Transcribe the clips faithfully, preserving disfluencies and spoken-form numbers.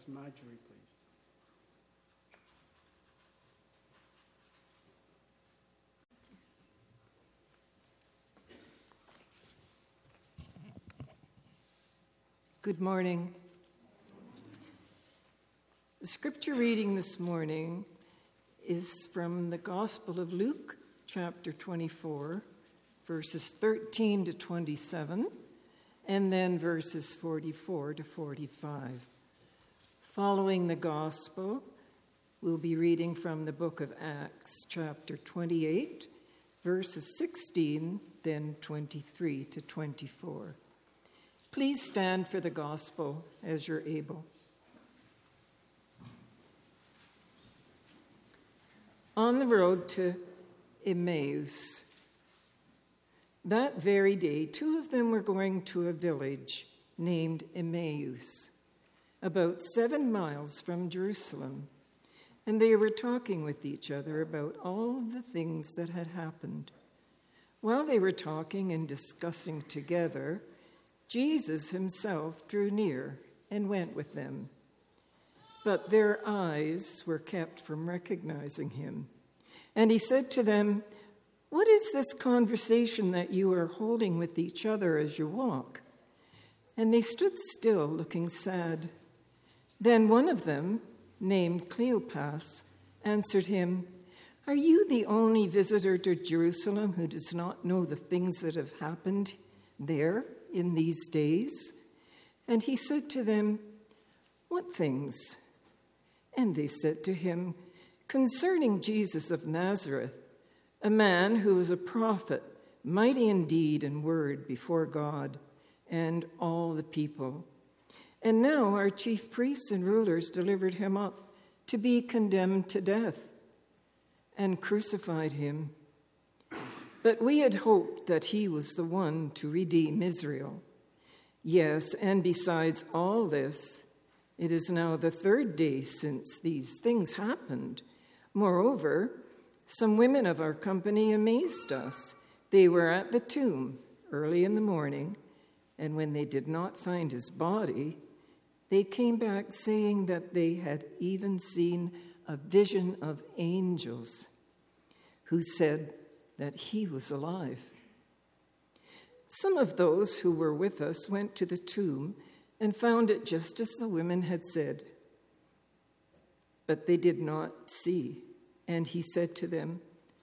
ask Marjorie, please. Good morning. The scripture reading this morning is from the Gospel of Luke, chapter twenty-four, verses thirteen to twenty-seven, and then verses forty-four to forty-five. Following the Gospel, we'll be reading from the book of Acts, chapter twenty-eight, verses sixteen, then twenty-three to twenty-four. Please stand for the Gospel as you're able. On the road to Emmaus, that very day, two of them were going to a village named Emmaus, about seven miles from Jerusalem, and they were talking with each other about all the things that had happened. While they were talking and discussing together, Jesus himself drew near and went with them. But their eyes were kept from recognizing him. And he said to them, "What is this conversation that you are holding with each other as you walk?" And they stood still, looking sad. Then one of them, named Cleopas, answered him, "Are you the only visitor to Jerusalem who does not know the things that have happened there in these days?" And he said to them, "What things?" And they said to him, "Concerning Jesus of Nazareth, a man who was a prophet, mighty in deed and word before God and all the people. And now our chief priests and rulers delivered him up to be condemned to death and crucified him. But we had hoped that he was the one to redeem Israel. Yes, and besides all this, it is now the third day since these things happened. Moreover, some women of our company amazed us. They were at the tomb early in the morning, and when they did not find his body, they came back saying that they had even seen a vision of angels who said that he was alive. Some of those who were with us went to the tomb and found it just as the women had said. But they did not see. And he said to them,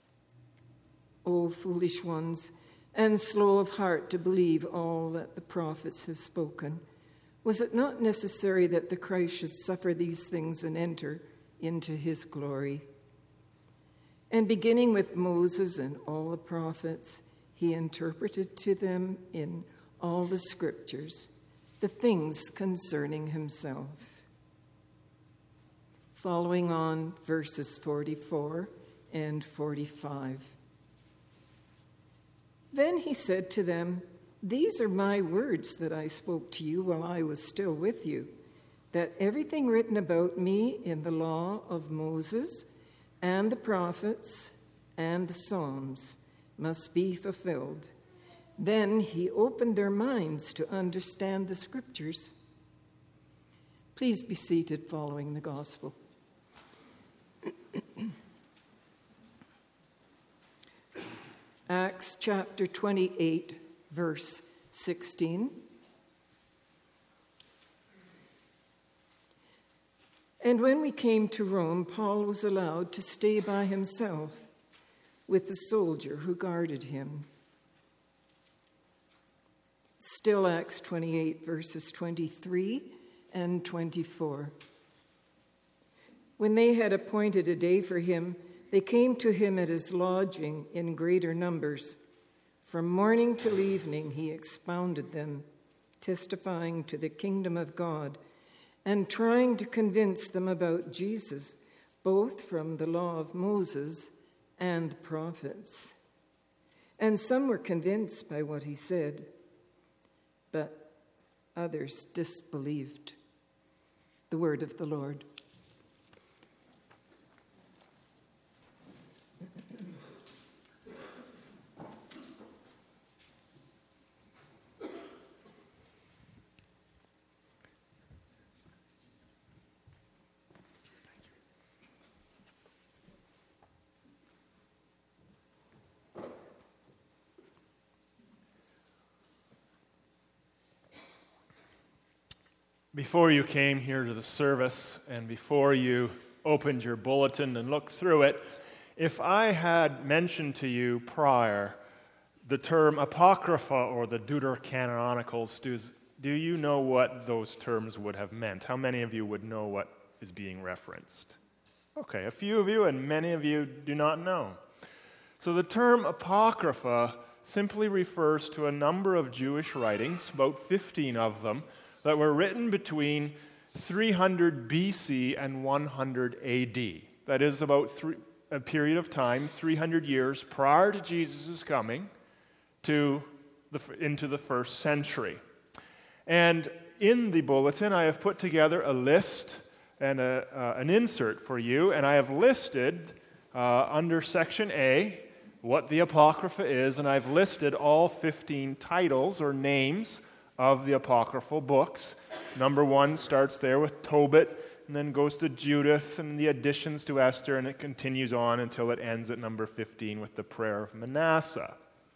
"O foolish ones, and slow of heart to believe all that the prophets have spoken. Was it not necessary that the Christ should suffer these things and enter into his glory?" And beginning with Moses and all the prophets, he interpreted to them in all the scriptures the things concerning himself. Following on verses forty-four and forty-five. Then he said to them, "These are my words that I spoke to you while I was still with you, that everything written about me in the law of Moses and the prophets and the Psalms must be fulfilled." Then he opened their minds to understand the scriptures. Please be seated following the gospel. Acts chapter twenty-eight, verse sixteen. And when we came to Rome, Paul was allowed to stay by himself with the soldier who guarded him. Still Acts twenty-eight, verses twenty-three and twenty-four. When they had appointed a day for him, they came to him at his lodging in greater numbers. From morning till evening he expounded them, testifying to the kingdom of God, and trying to convince them about Jesus, both from the law of Moses and the prophets. And some were convinced by what he said, but others disbelieved. The word of the Lord. Before you came here to the service and before you opened your bulletin and looked through it, if I had mentioned to you prior the term Apocrypha or the Deuterocanonicals, do, do you know what those terms would have meant? How many of you would know what is being referenced? Okay, a few of you, and many of you do not know. So the term Apocrypha simply refers to a number of Jewish writings, about fifteen of them, that were written between three hundred B C and one hundred A D. That is about three, a period of time, three hundred years prior to Jesus' coming to the, into the first century. And in the bulletin, I have put together a list and a, uh, an insert for you, and I have listed uh, under section A what the Apocrypha is, and I've listed all fifteen titles or names of the apocryphal books. Number one starts there with Tobit, and then goes to Judith and the additions to Esther, and it continues on until it ends at number fifteen with the prayer of Manasseh.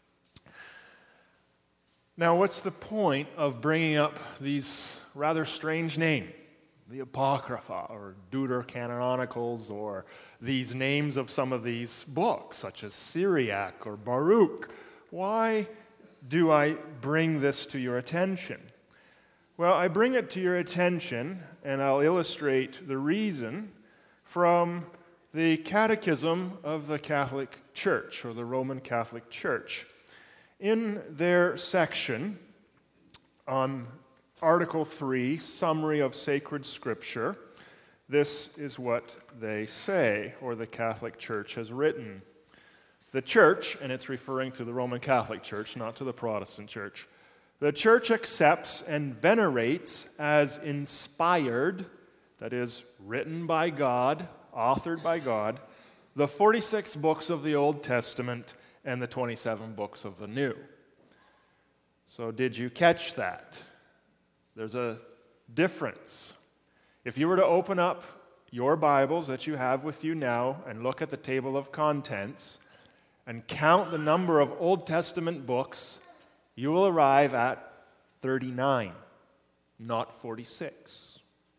Now, what's the point of bringing up these rather strange names? The Apocrypha, or Deuterocanonicals, or these names of some of these books, such as Syriac or Baruch. Why do I bring this to your attention? Well, I bring it to your attention, and I'll illustrate the reason from the Catechism of the Catholic Church, or the Roman Catholic Church. In their section on Article three, Summary of Sacred Scripture, this is what they say, or the Catholic Church has written. The Church, and it's referring to the Roman Catholic Church, not to the Protestant Church, the Church accepts and venerates as inspired, that is, written by God, authored by God, the forty-six books of the Old Testament and the twenty-seven books of the New. So did you catch that? There's a difference. If you were to open up your Bibles that you have with you now and look at the table of contents and count the number of Old Testament books, you will arrive at thirty-nine, not forty-six.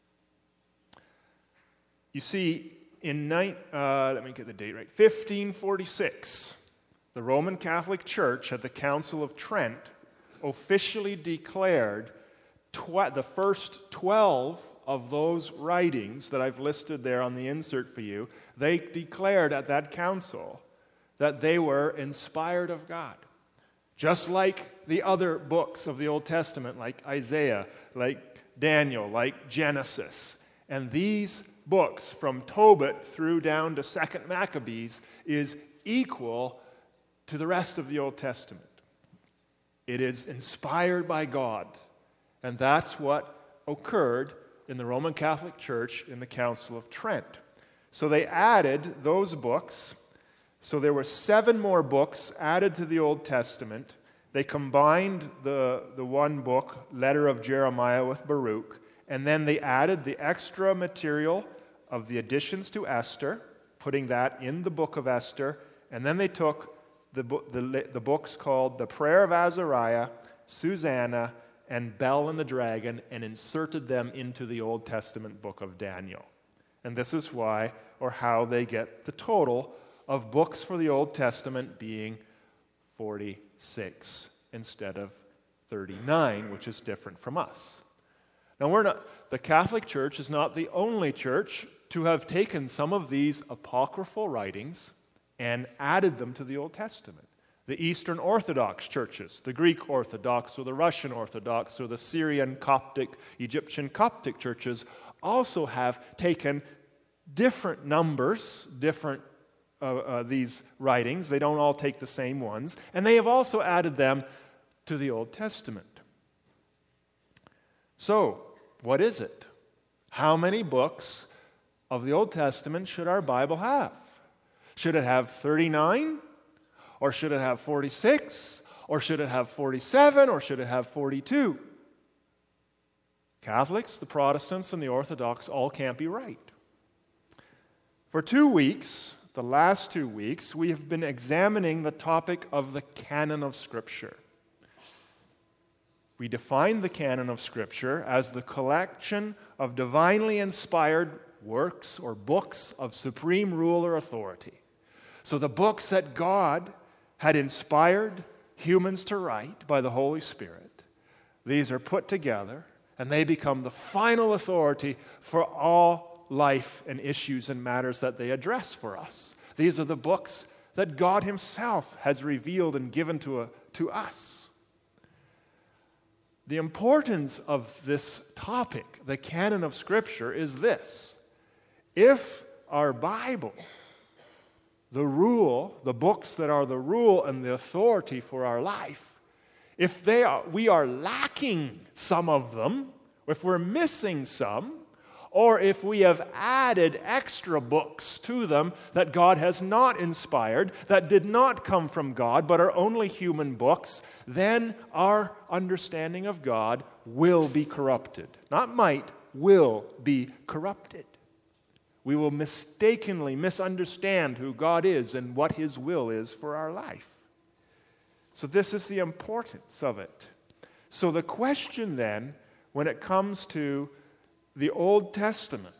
You see, in nine, uh, let me get the date right, fifteen forty-six, the Roman Catholic Church at the Council of Trent officially declared tw- the first twelve of those writings that I've listed there on the insert for you. They declared at that council that they were inspired of God. Just like the other books of the Old Testament, like Isaiah, like Daniel, like Genesis. And these books, from Tobit through down to Second Maccabees, is equal to the rest of the Old Testament. It is inspired by God. And that's what occurred in the Roman Catholic Church in the Council of Trent. So they added those books. So there were seven more books added to the Old Testament. They combined the, the one book, Letter of Jeremiah, with Baruch, and then they added the extra material of the additions to Esther, putting that in the book of Esther, and then they took the, the, the books called The Prayer of Azariah, Susanna, and Bel and the Dragon, and inserted them into the Old Testament book of Daniel. And this is why, or how they get the total of books for the Old Testament being forty-six instead of thirty-nine, which is different from us. Now, we're not, the Catholic Church is not the only church to have taken some of these apocryphal writings and added them to the Old Testament. The Eastern Orthodox churches, the Greek Orthodox or the Russian Orthodox or the Syrian Coptic, Egyptian Coptic churches also have taken different numbers, different uh, uh, these writings. They don't all take the same ones. And they have also added them to the Old Testament. So, what is it? How many books of the Old Testament should our Bible have? Should it have thirty-nine? Or should it have forty-six? Or should it have forty-seven? Or should it have forty-two? Catholics, the Protestants, and the Orthodox all can't be right. For two weeks, the last two weeks, we have been examining the topic of the canon of Scripture. We define the canon of Scripture as the collection of divinely inspired works or books of supreme rule or authority. So the books that God had inspired humans to write by the Holy Spirit, these are put together and they become the final authority for all life and issues and matters that they address for us. These are the books that God Himself has revealed and given to, a, to us. The importance of this topic, the canon of Scripture, is this. If our Bible, the rule, the books that are the rule and the authority for our life, if they are, we are lacking some of them, if we're missing some, or if we have added extra books to them that God has not inspired, that did not come from God, but are only human books, then our understanding of God will be corrupted. Not might, will be corrupted. We will mistakenly misunderstand who God is and what His will is for our life. So this is the importance of it. So the question then, when it comes to the Old Testament,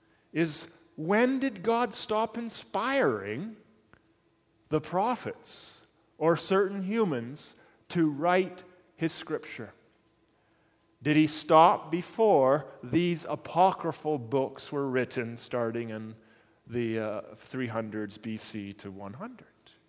is when did God stop inspiring the prophets or certain humans to write His Scripture? Did He stop before these apocryphal books were written starting in the uh, three hundreds B C to one hundred?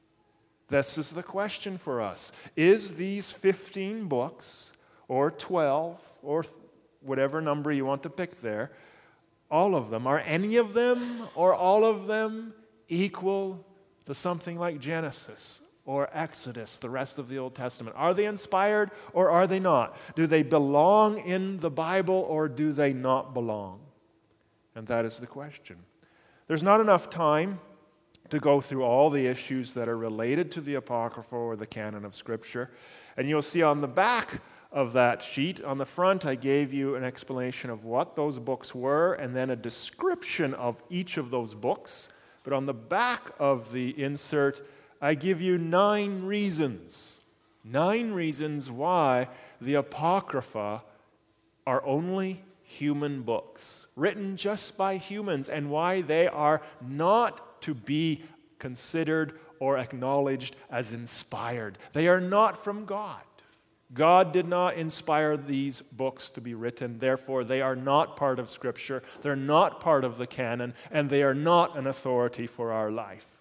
This is the question for us. Is these fifteen books or twelve or whatever number you want to pick there, all of them, are any of them or all of them equal to something like Genesis or Exodus, the rest of the Old Testament? Are they inspired or are they not? Do they belong in the Bible or do they not belong? And that is the question. There's not enough time to go through all the issues that are related to the Apocrypha or the canon of Scripture. And you'll see on the back of that sheet, on the front, I gave you an explanation of what those books were and then a description of each of those books. But on the back of the insert, I give you nine reasons. Nine reasons why the Apocrypha are only human books, written just by humans, and why they are not to be considered or acknowledged as inspired. They are not from God. God did not inspire these books to be written. Therefore, they are not part of Scripture. They're not part of the canon, and they are not an authority for our life.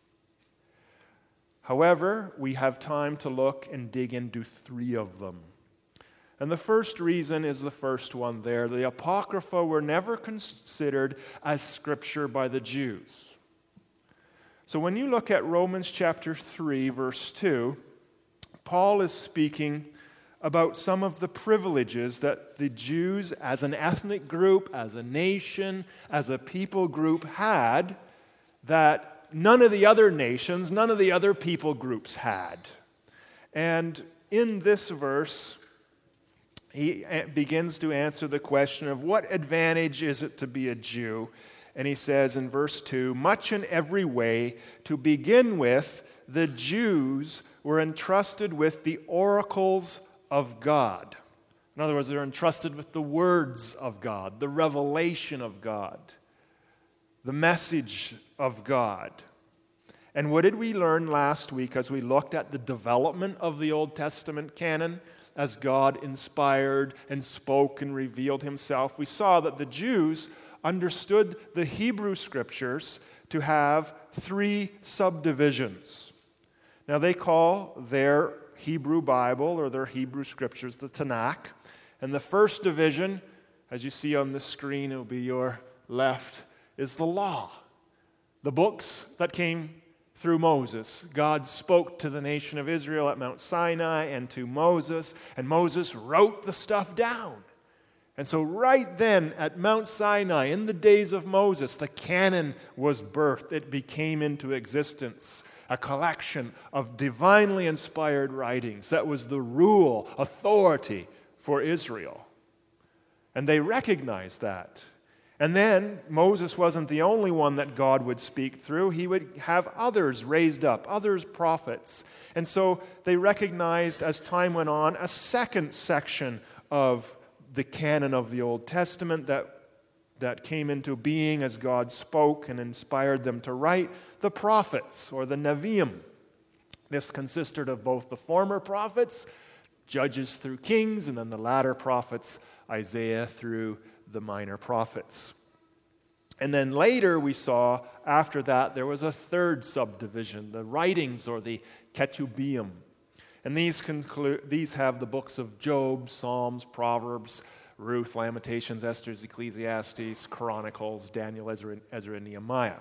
However, we have time to look and dig into three of them. And the first reason is the first one there. The Apocrypha were never considered as Scripture by the Jews. So when you look at Romans chapter three, verse two, Paul is speaking about some of the privileges that the Jews as an ethnic group, as a nation, as a people group had that none of the other nations, none of the other people groups had. And in this verse, he begins to answer the question of what advantage is it to be a Jew? And he says in verse two, much in every way, to begin with, the Jews were entrusted with the oracles of God. In other words, they're entrusted with the words of God, the revelation of God, the message of God. And what did we learn last week as we looked at the development of the Old Testament canon as God inspired and spoke and revealed Himself? We saw that the Jews understood the Hebrew Scriptures to have three subdivisions. Now, they call their Hebrew Bible or their Hebrew Scriptures the Tanakh. And the first division, as you see on the screen, it will be your left, is the law. The books that came through Moses. God spoke to the nation of Israel at Mount Sinai and to Moses, and Moses wrote the stuff down. And so right then at Mount Sinai, in the days of Moses, the canon was birthed. It became into existence. A collection of divinely inspired writings that was the rule, authority for Israel. And they recognized that. And then Moses wasn't the only one that God would speak through. He would have others raised up, others prophets. And so they recognized as time went on a second section of the canon of the Old Testament that, that came into being as God spoke and inspired them to write, the prophets or the Nevi'im. This consisted of both the former prophets, Judges through Kings, and then the latter prophets, Isaiah through the minor prophets. And then later we saw, after that, there was a third subdivision, the writings or the Ketubim. And these conclude, these have the books of Job, Psalms, Proverbs, Ruth, Lamentations, Esther, Ecclesiastes, Chronicles, Daniel, Ezra, Ezra, and Nehemiah.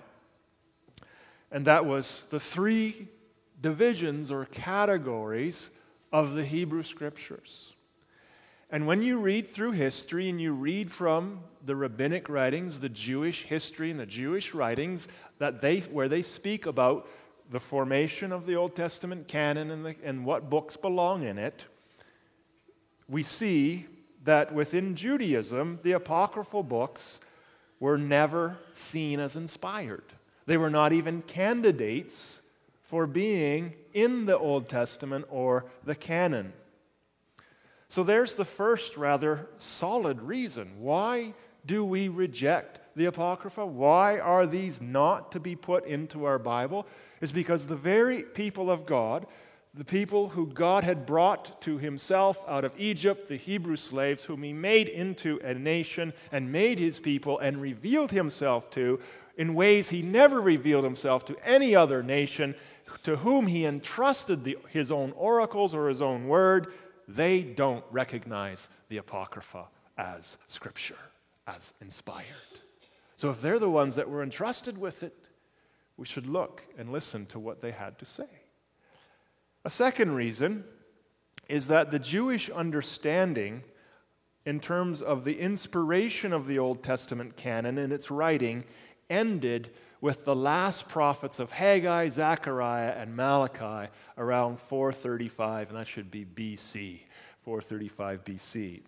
And that was the three divisions or categories of the Hebrew Scriptures. And when you read through history and you read from the rabbinic writings, the Jewish history and the Jewish writings, that they where they speak about the formation of the Old Testament canon and, the, and what books belong in it, we see that within Judaism, the apocryphal books were never seen as inspired. They were not even candidates for being in the Old Testament or the canon. So there's the first rather solid reason. Why do we reject the Apocrypha? Why are these not to be put into our Bible? Is because the very people of God, the people who God had brought to himself out of Egypt, the Hebrew slaves, whom he made into a nation and made his people and revealed himself to in ways he never revealed himself to any other nation, to whom he entrusted the, his own oracles or his own word, they don't recognize the Apocrypha as Scripture, as inspired. So if they're the ones that were entrusted with it, we should look and listen to what they had to say. A second reason is that the Jewish understanding in terms of the inspiration of the Old Testament canon and its writing ended with the last prophets of Haggai, Zechariah, and Malachi around four thirty-five, and that should be B C, four thirty-five B C.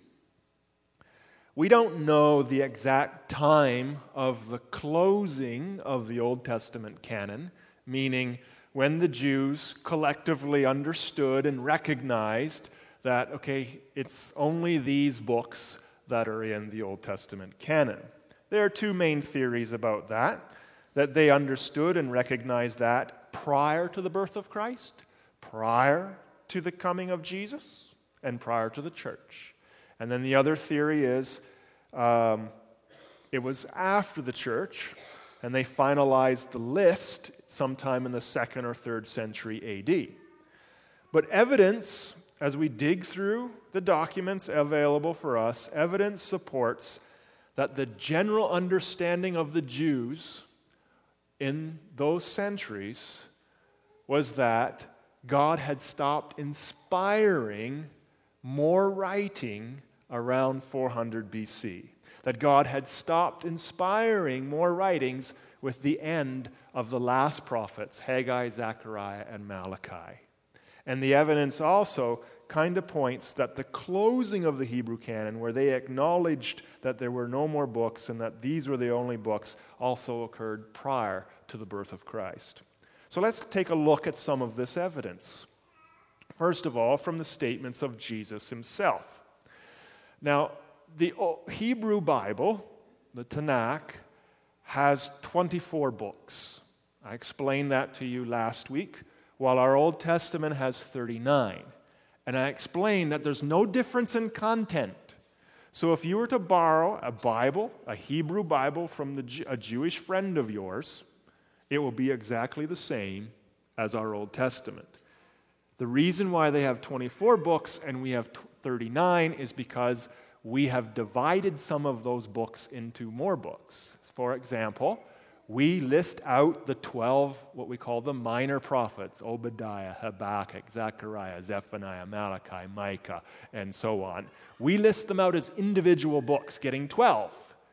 We don't know the exact time of the closing of the Old Testament canon, meaning when the Jews collectively understood and recognized that, okay, it's only these books that are in the Old Testament canon. There are two main theories about that. That they understood and recognized that prior to the birth of Christ, prior to the coming of Jesus, and prior to the church. And then the other theory is um, it was after the church, and they finalized the list sometime in the second or third century A D. But evidence, as we dig through the documents available for us, evidence supports that the general understanding of the Jews in those centuries was that God had stopped inspiring more writing around four hundred B C. That God had stopped inspiring more writings with the end of the last prophets, Haggai, Zechariah, and Malachi. And the evidence also kind of points that the closing of the Hebrew canon, where they acknowledged that there were no more books and that these were the only books, also occurred prior to the birth of Christ. So let's take a look at some of this evidence. First of all, from the statements of Jesus himself. Now, the Hebrew Bible, the Tanakh, has twenty-four books. I explained that to you last week, while our Old Testament has thirty-nine. And I explained that there's no difference in content. So if you were to borrow a Bible, a Hebrew Bible from the, a Jewish friend of yours, it will be exactly the same as our Old Testament. The reason why they have twenty-four books and we have thirty-nine is because we have divided some of those books into more books. For example, we list out the twelve, what we call the minor prophets, Obadiah, Habakkuk, Zechariah, Zephaniah, Malachi, Micah, and so on. We list them out as individual books, getting twelve.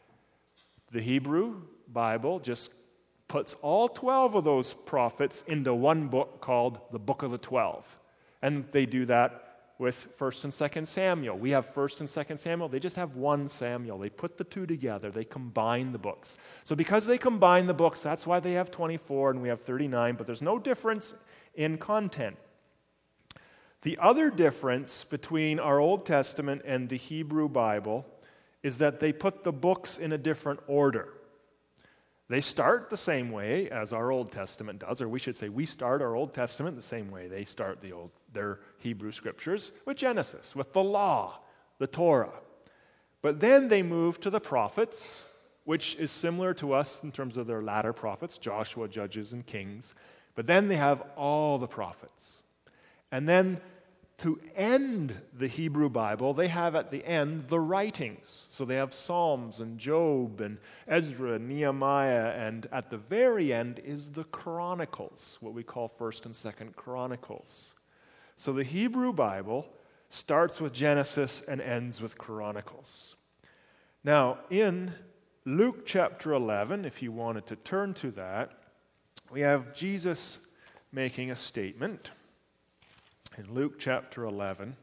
The Hebrew Bible just puts all twelve of those prophets into one book called the Book of the Twelve. And they do that with First and Second Samuel. We have First and Second Samuel. They just have one Samuel. They put the two together. They combine the books. So because they combine the books, that's why they have twenty-four and we have thirty-nine, but there's no difference in content. The other difference between our Old Testament and the Hebrew Bible is that they put the books in a different order. They start the same way as our Old Testament does, or we should say we start our Old Testament the same way they start the old, their Hebrew scriptures, with Genesis, with the law, the Torah. But then they move to the prophets, which is similar to us in terms of their latter prophets, Joshua, Judges, and Kings. But then they have all the prophets. And then to end the Hebrew Bible, they have at the end the writings. So they have Psalms and Job and Ezra and Nehemiah, and at the very end is the Chronicles, what we call First and Second Chronicles. So the Hebrew Bible starts with Genesis and ends with Chronicles. Now, in Luke chapter eleven, if you wanted to turn to that, we have Jesus making a statement. In Luke chapter eleven,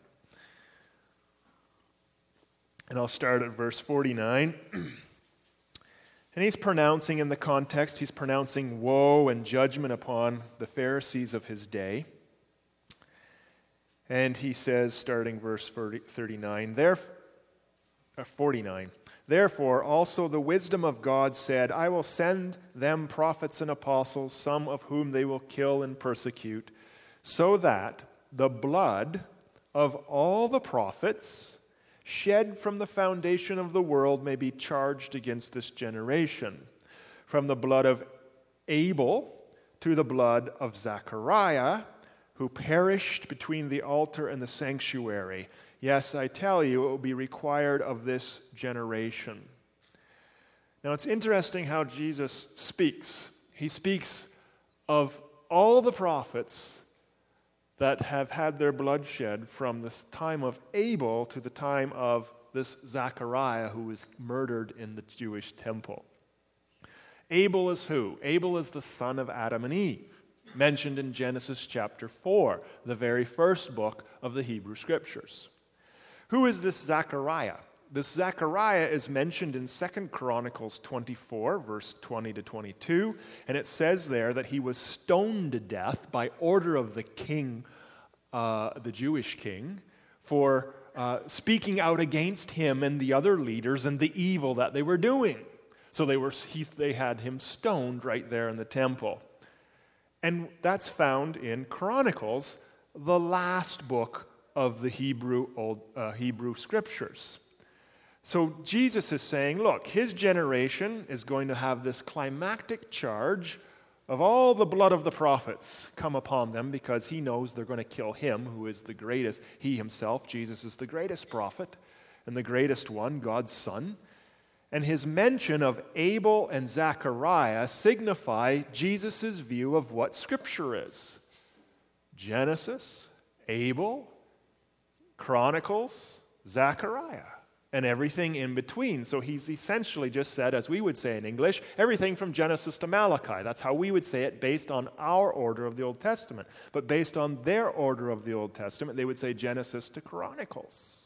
and I'll start at verse forty-nine. And he's pronouncing, in the context, he's pronouncing woe and judgment upon the Pharisees of his day. And he says, starting verse thirty-nine, Therefore, uh, forty-nine, Therefore also the wisdom of God said, I will send them prophets and apostles, some of whom they will kill and persecute, so that the blood of all the prophets shed from the foundation of the world may be charged against this generation, from the blood of Abel to the blood of Zechariah, who perished between the altar and the sanctuary. Yes, I tell you, it will be required of this generation. Now, it's interesting how Jesus speaks. He speaks of all the prophets that have had their blood shed from the time of Abel to the time of this Zechariah who was murdered in the Jewish temple. Abel is who? Abel is the son of Adam and Eve, mentioned in Genesis chapter four, the very first book of the Hebrew Scriptures. Who is this Zechariah? This Zechariah is mentioned in Second Chronicles twenty-four, verse twenty to twenty-two, and it says there that he was stoned to death by order of the king, uh, the Jewish king, for uh, speaking out against him and the other leaders and the evil that they were doing. So they were he, they had him stoned right there in the temple. And that's found in Chronicles, the last book of the Hebrew Old uh, Hebrew Scriptures. So Jesus is saying, look, his generation is going to have this climactic charge of all the blood of the prophets come upon them because he knows they're going to kill him, who is the greatest. He himself, Jesus, is the greatest prophet and the greatest one, God's Son. And his mention of Abel and Zechariah signify Jesus' view of what Scripture is. Genesis, Abel, Chronicles, Zechariah, and everything in between. So he's essentially just said, as we would say in English, everything from Genesis to Malachi. That's how we would say it based on our order of the Old Testament. But based on their order of the Old Testament, they would say Genesis to Chronicles.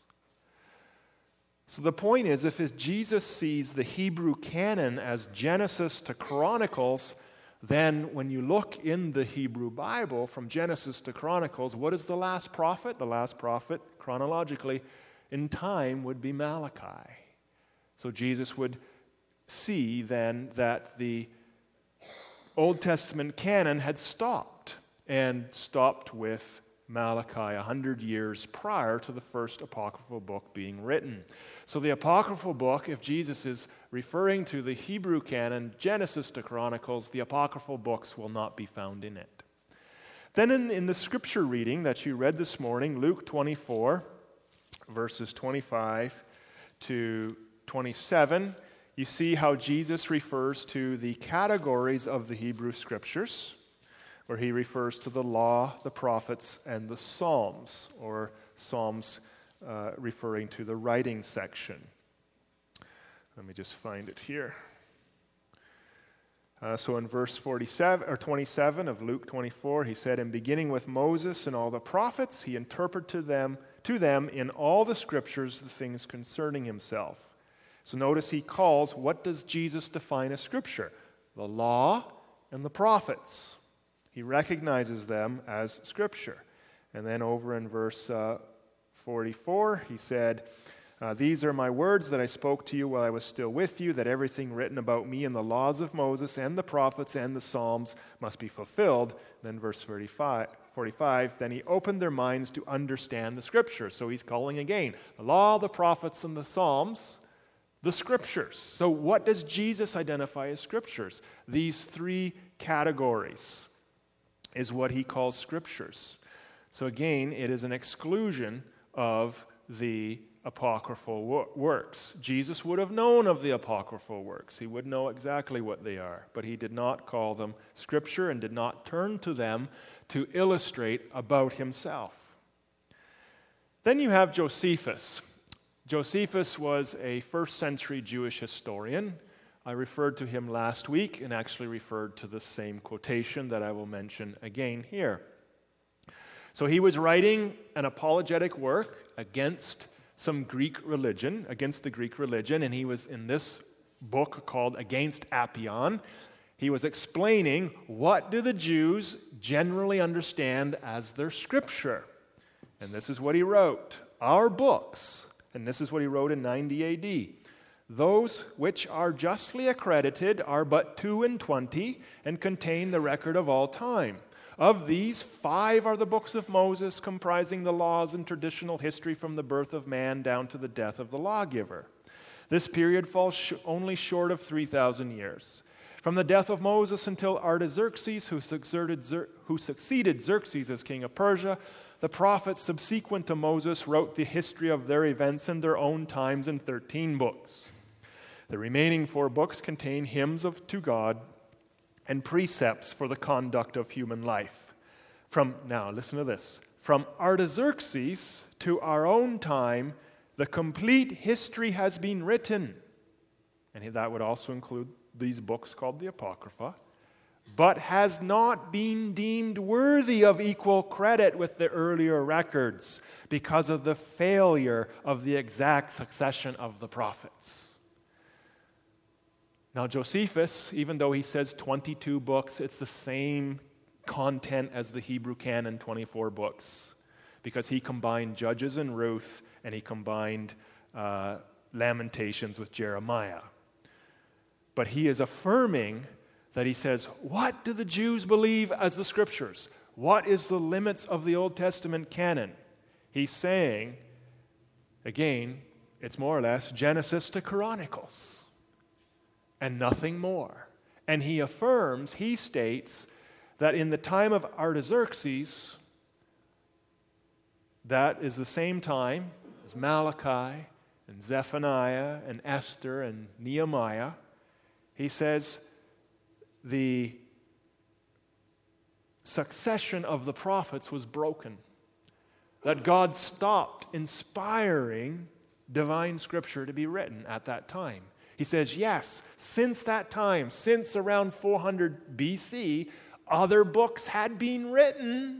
So the point is, if Jesus sees the Hebrew canon as Genesis to Chronicles, then when you look in the Hebrew Bible from Genesis to Chronicles, what is the last prophet? The last prophet, chronologically, in time would be Malachi. So Jesus would see then that the Old Testament canon had stopped, and stopped with Malachi a hundred years prior to the first apocryphal book being written. So the apocryphal book, if Jesus is referring to the Hebrew canon, Genesis to Chronicles, the apocryphal books will not be found in it. Then in, in the scripture reading that you read this morning, Luke twenty-four, verses twenty-five to twenty-seven, you see how Jesus refers to the categories of the Hebrew Scriptures, where he refers to the law, the prophets, and the Psalms, or Psalms uh, referring to the writing section. Let me just find it here. Uh, so in verse forty-seven or twenty-seven of Luke twenty-four, he said, "In beginning with Moses and all the prophets, he interpreted to them to them in all the scriptures the things concerning himself. So notice he calls, what does Jesus define as scripture? The law and the prophets. He recognizes them as scripture. And then over in verse uh, forty-four, he said, Uh, These are my words that I spoke to you while I was still with you, that everything written about me in the laws of Moses and the prophets and the Psalms must be fulfilled. Then verse forty-five, forty-five, then he opened their minds to understand the Scriptures. So he's calling again, the law, the prophets, and the Psalms, the Scriptures. So what does Jesus identify as Scriptures? These three categories is what he calls Scriptures. So again, it is an exclusion of the apocryphal works. Jesus would have known of the apocryphal works. He would know exactly what they are, but he did not call them scripture and did not turn to them to illustrate about himself. Then you have Josephus. Josephus was a first century Jewish historian. I referred to him last week and actually referred to the same quotation that I will mention again here. So he was writing an apologetic work against some Greek religion, against the Greek religion, and he was in this book called Against Apion. He was explaining what do the Jews generally understand as their scripture. And this is what he wrote. Our books, and this is what he wrote in ninety A D, those which are justly accredited are but two and twenty and contain the record of all time. Of these, five are the books of Moses, comprising the laws and traditional history from the birth of man down to the death of the lawgiver. This period falls sh- only short of three thousand years. From the death of Moses until Artaxerxes, who succeeded, Xer- who succeeded Xerxes as king of Persia, the prophets subsequent to Moses wrote the history of their events in their own times in thirteen books. The remaining four books contain hymns of to God and precepts for the conduct of human life. From, now listen to this, from Artaxerxes to our own time, the complete history has been written. And that would also include these books called the Apocrypha, but has not been deemed worthy of equal credit with the earlier records because of the failure of the exact succession of the prophets. Now, Josephus, even though he says twenty-two books, it's the same content as the Hebrew canon, twenty-four books, because he combined Judges and Ruth, and he combined uh, Lamentations with Jeremiah. But he is affirming that he says, what do the Jews believe as the Scriptures? What is the limits of the Old Testament canon? He's saying, again, it's more or less Genesis to Chronicles. And nothing more. And he affirms, he states, that in the time of Artaxerxes, that is the same time as Malachi and Zephaniah and Esther and Nehemiah. He says the succession of the prophets was broken. That God stopped inspiring divine scripture to be written at that time. He says, yes, since that time, since around four hundred B C, other books had been written.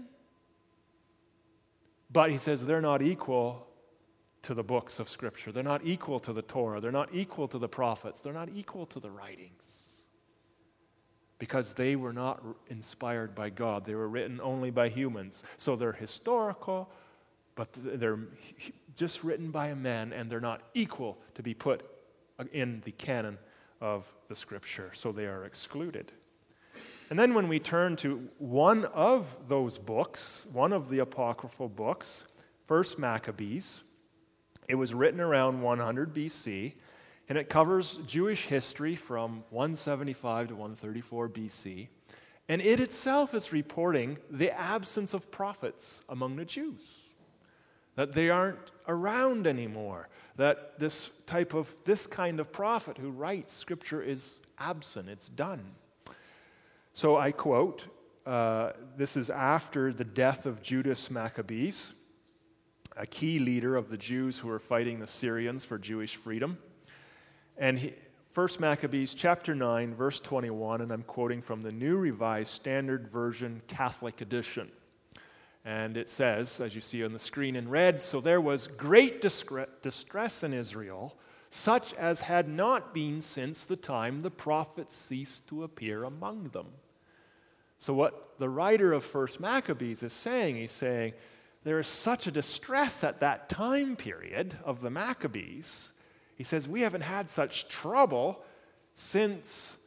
But he says they're not equal to the books of Scripture. They're not equal to the Torah. They're not equal to the prophets. They're not equal to the writings. Because they were not inspired by God. They were written only by humans. So they're historical, but they're just written by a man, and they're not equal to be put in the canon of the Scripture, so they are excluded. And then when we turn to one of those books, one of the apocryphal books, First Maccabees, it was written around one hundred B C, and it covers Jewish history from one seventy-five to one thirty-four B C, and it itself is reporting the absence of prophets among the Jews, that they aren't around anymore, that this type of, this kind of prophet who writes Scripture is absent, it's done. So I quote, uh, this is after the death of Judas Maccabees, a key leader of the Jews who were fighting the Syrians for Jewish freedom. And he, First Maccabees chapter nine, verse twenty-one, and I'm quoting from the New Revised Standard Version Catholic Edition. And it says, as you see on the screen in red, so there was great distress in Israel, such as had not been since the time the prophets ceased to appear among them. So what the writer of First Maccabees is saying, he's saying, there is such a distress at that time period of the Maccabees. He says, we haven't had such trouble since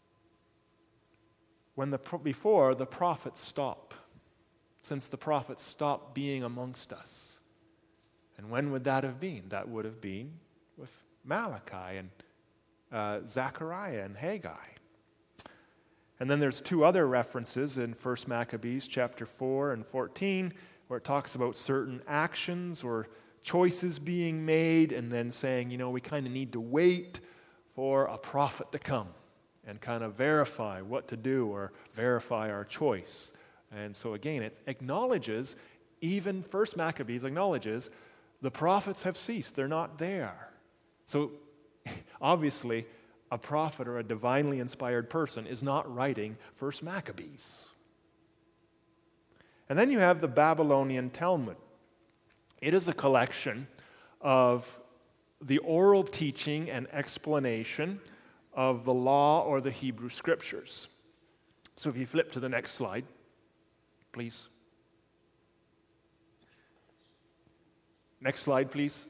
when the before the prophets stopped. Since the prophets stopped being amongst us. And when would that have been? That would have been with Malachi and uh, Zechariah and Haggai. And then there's two other references in First Maccabees chapter four and fourteen where it talks about certain actions or choices being made and then saying, you know, we kind of need to wait for a prophet to come and kind of verify what to do or verify our choice. And so again, it acknowledges, even First Maccabees acknowledges, the prophets have ceased. They're not there. So obviously, a prophet or a divinely inspired person is not writing First Maccabees. And then you have the Babylonian Talmud. It is a collection of the oral teaching and explanation of the law or the Hebrew Scriptures. So if you flip to the next slide, please. Next slide, please.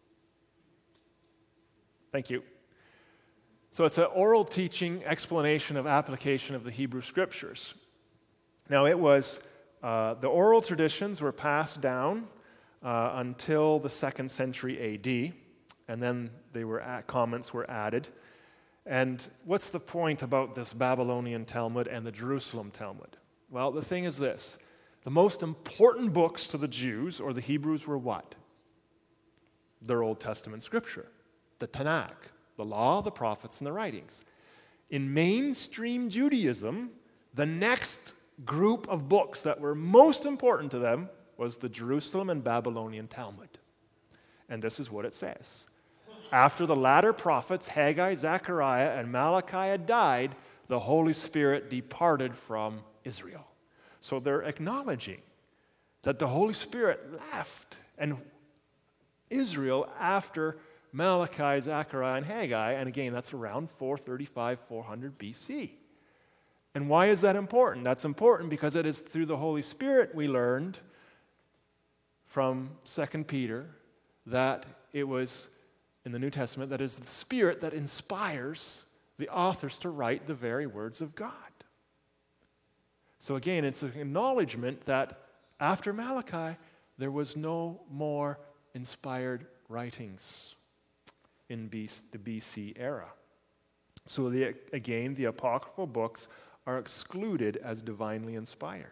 Thank you. So it's an oral teaching, explanation of application of the Hebrew Scriptures. Now it was, uh, the oral traditions were passed down uh, until the second century A D, and then they were at, comments were added. And what's the point about this Babylonian Talmud and the Jerusalem Talmud? Well, the thing is this. The most important books to the Jews, or the Hebrews, were what? Their Old Testament scripture. The Tanakh, the law, the prophets, and the writings. In mainstream Judaism, the next group of books that were most important to them was the Jerusalem and Babylonian Talmud. And this is what it says. After the latter prophets, Haggai, Zechariah, and Malachi had died, the Holy Spirit departed from Israel. So they're acknowledging that the Holy Spirit left and Israel after Malachi, Zechariah, and Haggai, and again, that's around four thirty-five, four hundred B C. And why is that important? That's important because it is through the Holy Spirit we learned from Second Peter that it was in the New Testament that is the Spirit that inspires the authors to write the very words of God. So again, it's an acknowledgement that after Malachi, there was no more inspired writings in B C, the B C era. So the, again, the apocryphal books are excluded as divinely inspired.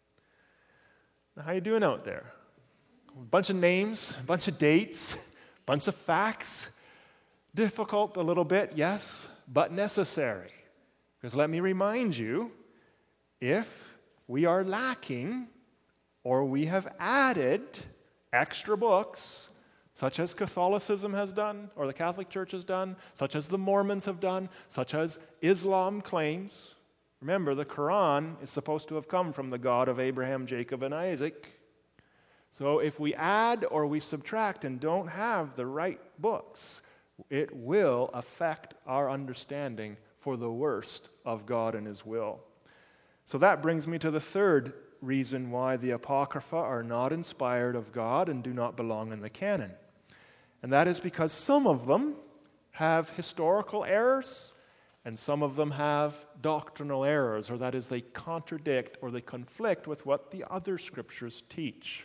Now, how you doing out there? A bunch of names, a bunch of dates, a bunch of facts. Difficult a little bit, yes, but necessary. Because let me remind you, if we are lacking or we have added extra books, such as Catholicism has done, or the Catholic Church has done, such as the Mormons have done, such as Islam claims. Remember, the Quran is supposed to have come from the God of Abraham, Jacob, and Isaac. So if we add or we subtract and don't have the right books, it will affect our understanding for the worst of God and His will. So that brings me to the third reason why the Apocrypha are not inspired of God and do not belong in the canon. And that is because some of them have historical errors and some of them have doctrinal errors, or that is, they contradict or they conflict with what the other scriptures teach.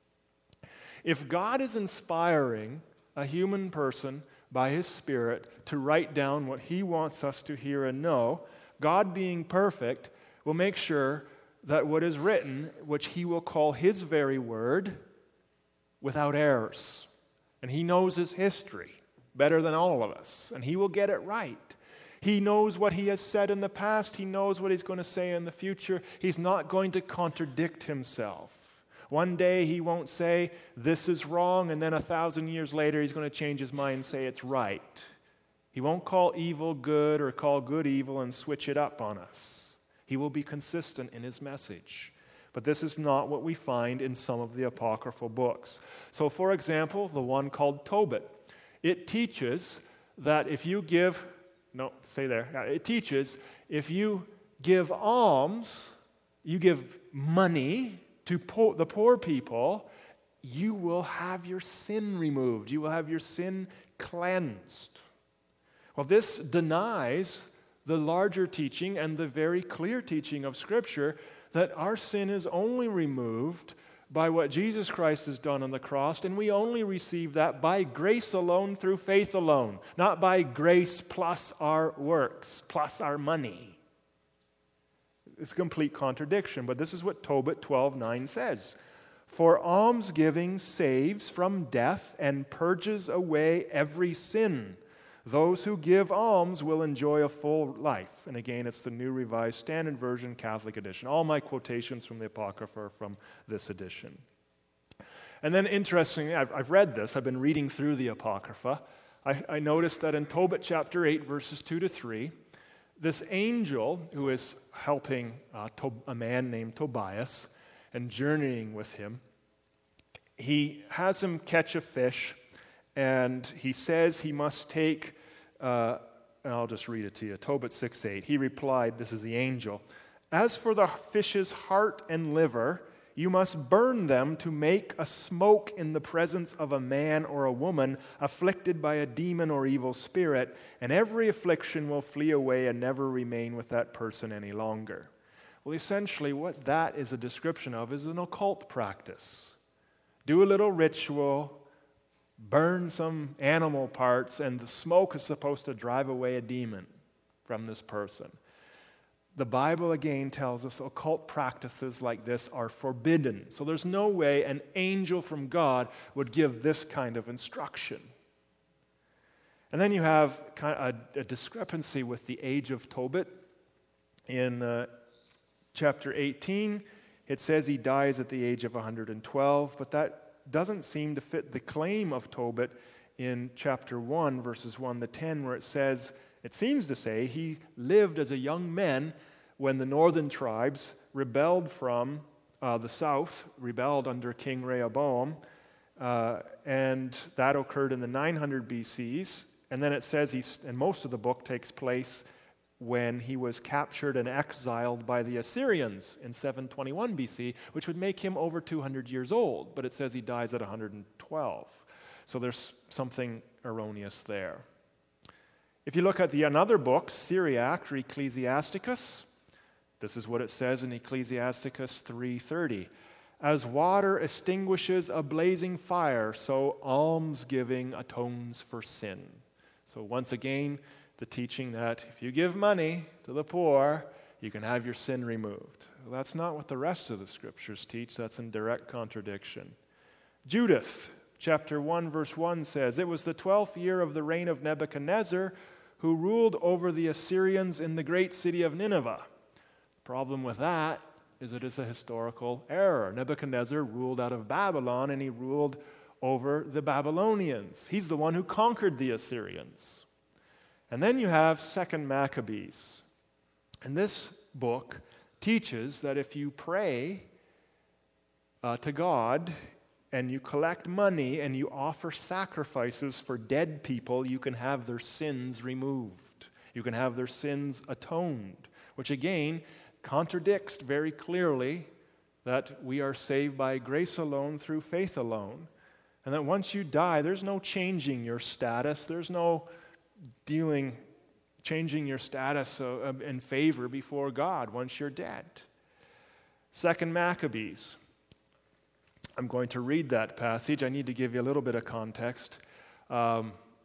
If God is inspiring a human person by His Spirit to write down what He wants us to hear and know, God being perfect will make sure that what is written, which He will call His very word, without errors. And He knows His history better than all of us, and He will get it right. He knows what He has said in the past. He knows what He's going to say in the future. He's not going to contradict Himself. One day He won't say, this is wrong, and then a thousand years later He's going to change His mind and say it's right. He won't call evil good or call good evil and switch it up on us. He will be consistent in His message. But this is not what we find in some of the apocryphal books. So, for example, the one called Tobit, it teaches that if you give, no, stay there. It teaches if you give alms, you give money to po- the poor people, you will have your sin removed. You will have your sin cleansed. Well, this denies the larger teaching and the very clear teaching of Scripture that our sin is only removed by what Jesus Christ has done on the cross, and we only receive that by grace alone, through faith alone, not by grace plus our works, plus our money. It's a complete contradiction, but this is what Tobit twelve nine says. For almsgiving saves from death and purges away every sin. Those who give alms will enjoy a full life. And again, it's the New Revised Standard Version, Catholic edition. All my quotations from the Apocrypha are from this edition. And then interestingly, I've, I've read this. I've been reading through the Apocrypha. I, I noticed that in Tobit chapter eight, verses two to three, this angel who is helping uh, to, a man named Tobias and journeying with him, he has him catch a fish, and he says he must take, uh, and I'll just read it to you, Tobit six eight. He replied, this is the angel, as for the fish's heart and liver, you must burn them to make a smoke in the presence of a man or a woman afflicted by a demon or evil spirit, and every affliction will flee away and never remain with that person any longer. Well, essentially, what that is a description of is an occult practice. Do a little ritual, burn some animal parts, and the smoke is supposed to drive away a demon from this person. The Bible again tells us occult practices like this are forbidden. So there's no way an angel from God would give this kind of instruction. And then you have kind of a, a discrepancy with the age of Tobit. In uh, chapter eighteen, it says he dies at the age of one hundred twelve, but that doesn't seem to fit the claim of Tobit in chapter one, verses one to ten, where it says, it seems to say, he lived as a young man when the northern tribes rebelled from uh, the south, rebelled under King Rehoboam, uh, and that occurred in the nine hundred B Cs. And then it says, he's, and most of the book takes place when he was captured and exiled by the Assyrians in seven twenty-one B C, which would make him over two hundred years old. But it says he dies at one hundred twelve. So there's something erroneous there. If you look at the another book, Syriac or Ecclesiasticus, this is what it says in Ecclesiasticus three thirty. As water extinguishes a blazing fire, so almsgiving atones for sin. So once again, the teaching that if you give money to the poor, you can have your sin removed. Well, that's not what the rest of the scriptures teach. That's in direct contradiction. Judith, chapter one, verse one says, it was the twelfth year of the reign of Nebuchadnezzar who ruled over the Assyrians in the great city of Nineveh. The problem with that is it is a historical error. Nebuchadnezzar ruled out of Babylon, and he ruled over the Babylonians. He's the one who conquered the Assyrians. And then you have Second Maccabees. And this book teaches that if you pray uh, to God and you collect money and you offer sacrifices for dead people, you can have their sins removed. You can have their sins atoned, which again contradicts very clearly that we are saved by grace alone through faith alone. And that once you die, there's no changing your status. There's no dealing, changing your status uh, in favor before God once you're dead. Second Maccabees. I'm going to read that passage. I need to give you a little bit of context because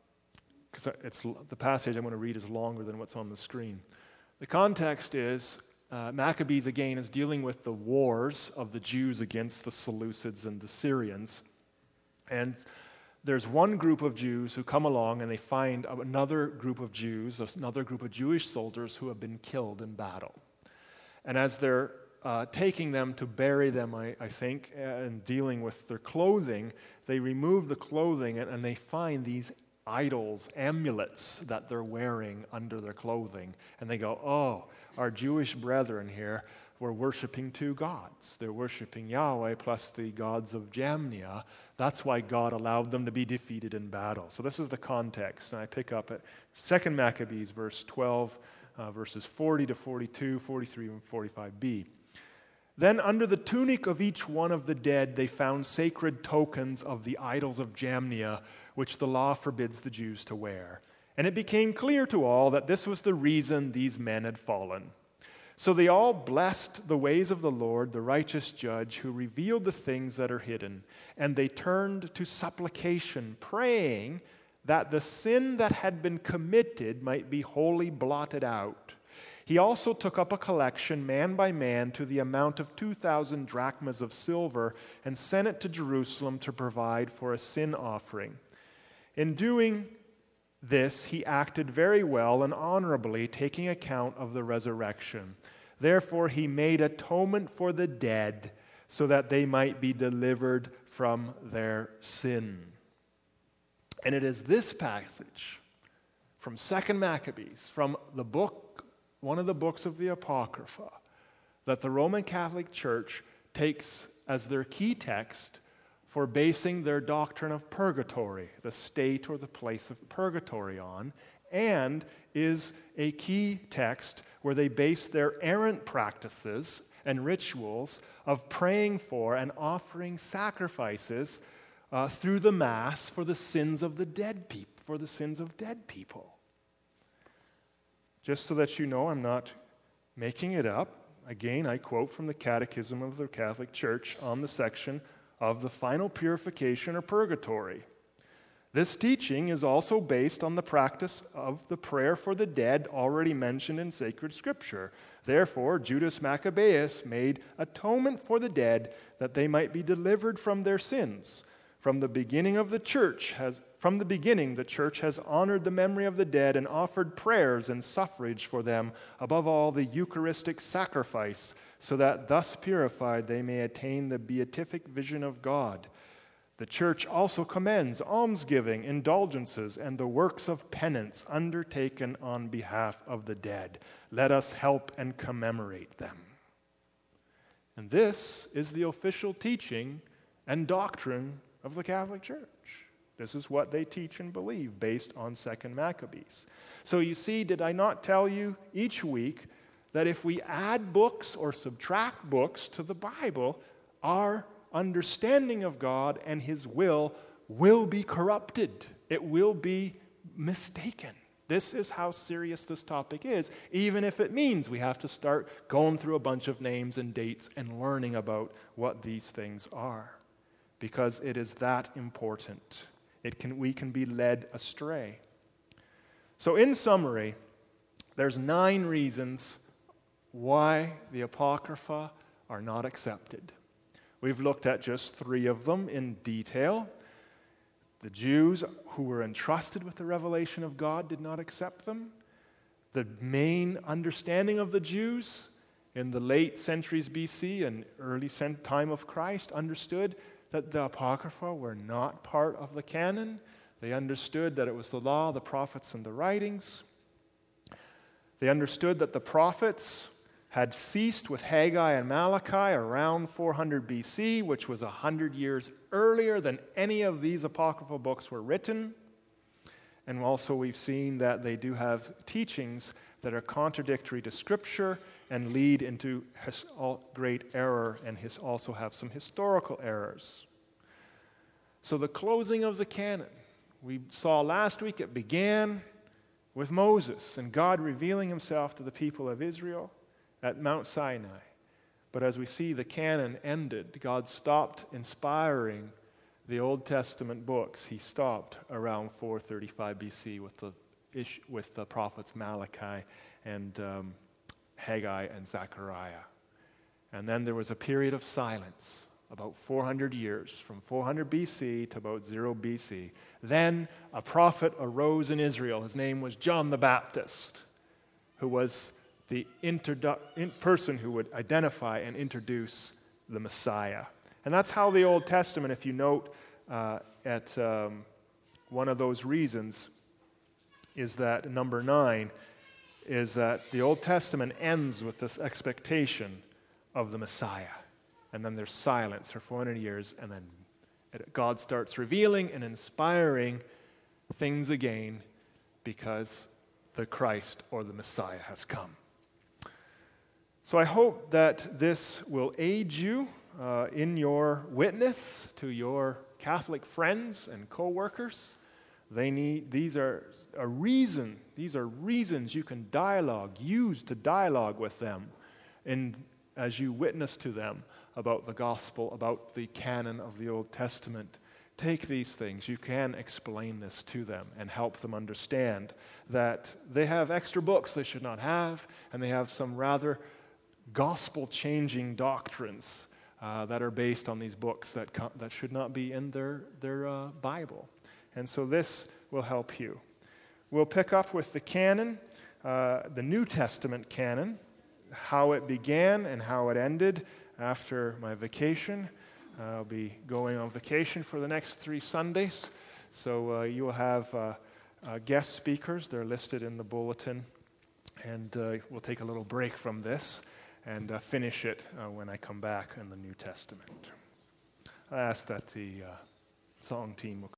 um, it's the passage I'm going to read is longer than what's on the screen. The context is uh, Maccabees again is dealing with the wars of the Jews against the Seleucids and the Syrians, and there's one group of Jews who come along and they find another group of Jews, another group of Jewish soldiers who have been killed in battle. And as they're uh, taking them to bury them, I, I think, and dealing with their clothing, they remove the clothing and, and they find these idols, amulets that they're wearing under their clothing. And they go, oh, our Jewish brethren here were worshiping two gods. They're worshiping Yahweh plus the gods of Jamnia. That's why God allowed them to be defeated in battle. So this is the context. And I pick up at Second Maccabees, verse twelve, uh, verses forty to forty-two, forty-three, and forty-five b. Then under the tunic of each one of the dead they found sacred tokens of the idols of Jamnia, which the law forbids the Jews to wear. And it became clear to all that this was the reason these men had fallen. So they all blessed the ways of the Lord, the righteous judge, who revealed the things that are hidden. And they turned to supplication, praying that the sin that had been committed might be wholly blotted out. He also took up a collection, man by man, to the amount of two thousand drachmas of silver, and sent it to Jerusalem to provide for a sin offering. In doing this, he acted very well and honorably, taking account of the resurrection. Therefore, he made atonement for the dead, so that they might be delivered from their sin. And it is this passage from Second Maccabees, from the book, one of the books of the Apocrypha, that the Roman Catholic Church takes as their key text for basing their doctrine of purgatory, the state or the place of purgatory on, and is a key text where they base their errant practices and rituals of praying for and offering sacrifices uh, through the Mass for the sins of the dead people, for the sins of dead people. Just so that you know, I'm not making it up. Again, I quote from the Catechism of the Catholic Church on the section of the final purification or purgatory. This teaching is also based on the practice of the prayer for the dead already mentioned in sacred scripture. Therefore, Judas Maccabeus made atonement for the dead that they might be delivered from their sins. From the beginning of the church has From the beginning, the church has honored the memory of the dead and offered prayers and suffrage for them, above all the Eucharistic sacrifice, so that thus purified they may attain the beatific vision of God. The church also commends almsgiving, indulgences, and the works of penance undertaken on behalf of the dead. Let us help and commemorate them. And this is the official teaching and doctrine of the Catholic Church. This is what they teach and believe based on Second Maccabees. So you see, did I not tell you each week that if we add books or subtract books to the Bible, our understanding of God and His will will be corrupted. It will be mistaken. This is how serious this topic is, even if it means we have to start going through a bunch of names and dates and learning about what these things are, because it is that important. It can, we can be led astray. So in summary, there's nine reasons why the Apocrypha are not accepted. We've looked at just three of them in detail. The Jews who were entrusted with the revelation of God did not accept them. The main understanding of the Jews in the late centuries B C and early time of Christ understood that the Apocrypha were not part of the canon. They understood that it was the law, the prophets, and the writings. They understood that the prophets had ceased with Haggai and Malachi around four hundred B C, which was one hundred years earlier than any of these apocryphal books were written. And also we've seen that they do have teachings that are contradictory to Scripture and lead into his, great error, and his, also have some historical errors. So the closing of the canon, we saw last week, it began with Moses and God revealing himself to the people of Israel at Mount Sinai. But as we see, the canon ended. God stopped inspiring the Old Testament books. He stopped around four thirty-five B C with the with the prophets Malachi and um, Haggai and Zechariah. And then there was a period of silence, about four hundred years, from four hundred B C to about zero B C. Then a prophet arose in Israel. His name was John the Baptist, who was the introdu- in person who would identify and introduce the Messiah. And that's how the Old Testament, if you note uh, at um, one of those reasons, is that number nine, is that the Old Testament ends with this expectation of the Messiah. And then there's silence for four hundred years, and then God starts revealing and inspiring things again because the Christ or the Messiah has come. So I hope that this will aid you uh, in your witness to your Catholic friends and co-workers. They need, these are a reason, these are reasons you can dialogue, use to dialogue with them in, as you witness to them about the gospel, about the canon of the Old Testament. Take these things. You can explain this to them and help them understand that they have extra books they should not have, and they have some rather gospel-changing doctrines uh, that are based on these books that co- that should not be in their, their uh, Bible. And so this will help you. We'll pick up with the canon, uh, the New Testament canon, how it began and how it ended after my vacation. I'll be going on vacation for the next three Sundays. So uh, you will have uh, uh, guest speakers. They're listed in the bulletin. And uh, we'll take a little break from this and uh, finish it uh, when I come back in the New Testament. I ask that the uh, song team will